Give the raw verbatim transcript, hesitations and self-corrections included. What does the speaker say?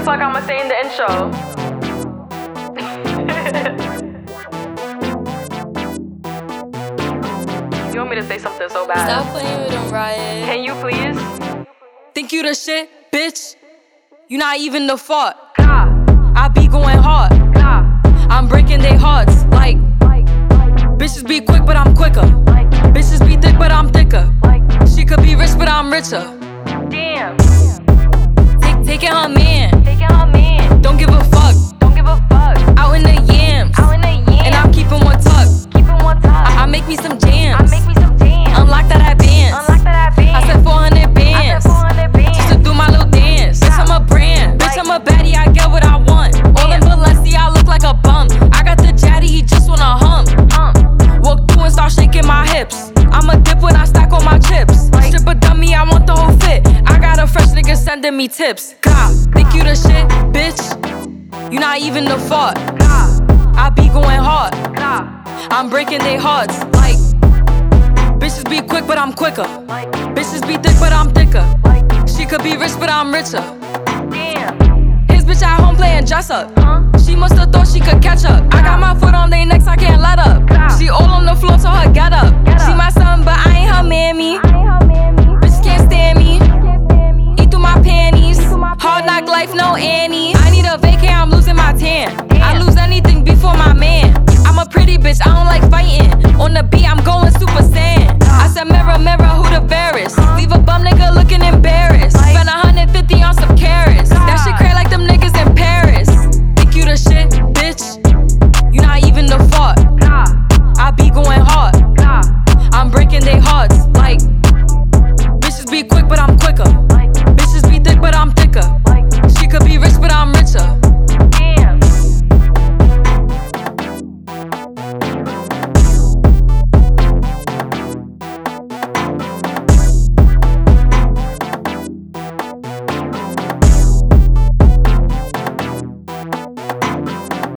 fuck I'ma say in the intro? You want me to say something so bad? Stop playing with them, Riot. Can you please? Think you the shit, bitch? You not even the fault. God, I be going hard. God, I'm breaking their hearts. Like, like, like, bitches be quick, but I'm quicker. like, Bitches be thick, but I'm thicker. like, She could be rich, but I'm richer. damn. Take, taking her man. Taking her man. Don't give a fuck. Don't give a fuck. Out in the yams. Out in the yams. And I'm keeping one tuck. Keeping one time. I, I make me some jams. I make me some jams. Unlock that hat bands. Unlock that band. I said four hundred bands. I said four hundred bands. Just to do my little dance. Bitch, I'm a brand. Bitch, I'm a baddie. I get what I want. All in Balenciaga, I look like a bum. I got the jaddy, he just wanna hum. Um, Walk through and start shaking my hips. I'm a dip when I stack all my chips. Like- Strip a dummy, I want the whole fit. I got a fresh nigga sending me tips. God, think you the shit, bitch? You not even the fault. God, I be going hard. God, I'm breaking their hearts. Like, bitches be quick, but I'm quicker. like, Bitches be thick, but I'm thicker. like, She could be rich, but I'm richer. damn. His bitch at home playing dress up. Huh? She must've thought she could catch up. I got my foot on their necks, I can't let up. She all on the floor, told her get up. Get She up. my son, but I ain't her mammy. I ain't her mammy. Bitches can't stand me. Can't stand me. Eat through my panties. through my Hard knock panties. life, no Annie. I need a vacay, I'm losing my tan. I Damn. lose anything before my man. I'm a pretty bitch, I don't like fighting. On the beat, I'm going super saiyan. I said mirror, mirror, who the fairest? Leave a bum nigga looking embarrassed. Like- Spend one hundred fifty on some carrots. That shit crazy like them niggas in Paris. Think you the shit, bitch? You not even the fault. God, I be going hard. God, I'm breaking their hearts. Like, bitches be quick, but I'm quicker.